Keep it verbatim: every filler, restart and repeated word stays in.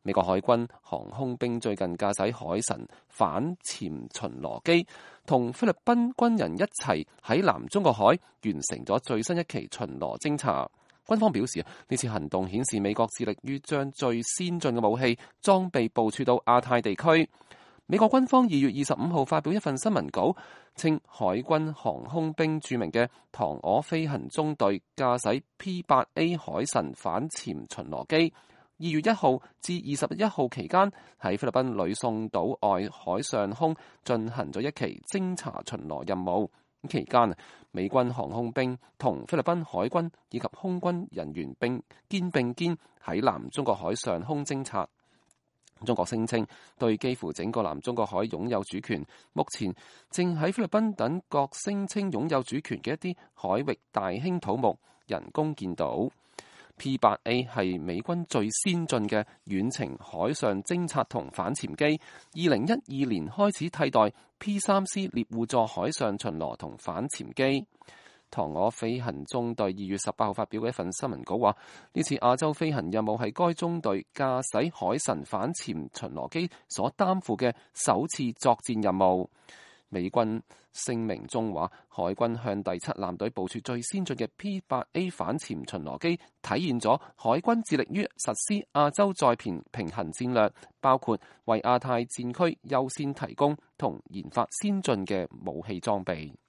美國海軍航空兵最近駕駛海神反潛巡邏機，同菲律賓軍人一齊喺南中國海完成咗最新一期巡邏偵察。軍方表示，呢次行動顯示美國致力於將最先進嘅武器裝備部署到亞太地區。美國軍方二月二十五號發表一份新聞稿，稱海軍航空兵著名嘅塘鵝飛行中隊駕駛 P 八 A 海神反潛巡邏機，二月一號至二十一號期間喺菲律賓呂宋島外海上空進行咗一期偵察巡邏任務。期間，美軍航空兵同菲律賓海軍以及空軍人員並肩並肩喺南中國海上空偵察。中國聲稱對幾乎整個南中國海擁有主權，目前正喺菲律賓等國聲稱擁有主權嘅一啲海域大興土木，人工建島。P 八 A 係美軍最先進嘅遠程海上偵察同反潛機，二零一二年開始替代 P 三 C 獵戶座海上巡邏同反潛機。塘鵝飛行中隊二月十八號發表嘅一份新聞稿話，呢次亞洲飛行任務係該中隊駕駛海神反潛巡邏機所擔負嘅首次作戰任務。美軍聲明中話，海軍向第七艦隊部署最先進嘅 P 八 A 反潛巡邏機，體現咗海軍致力於實施亞洲再平平衡戰略，包括為亞太戰區優先提供同研發先進嘅武器裝備。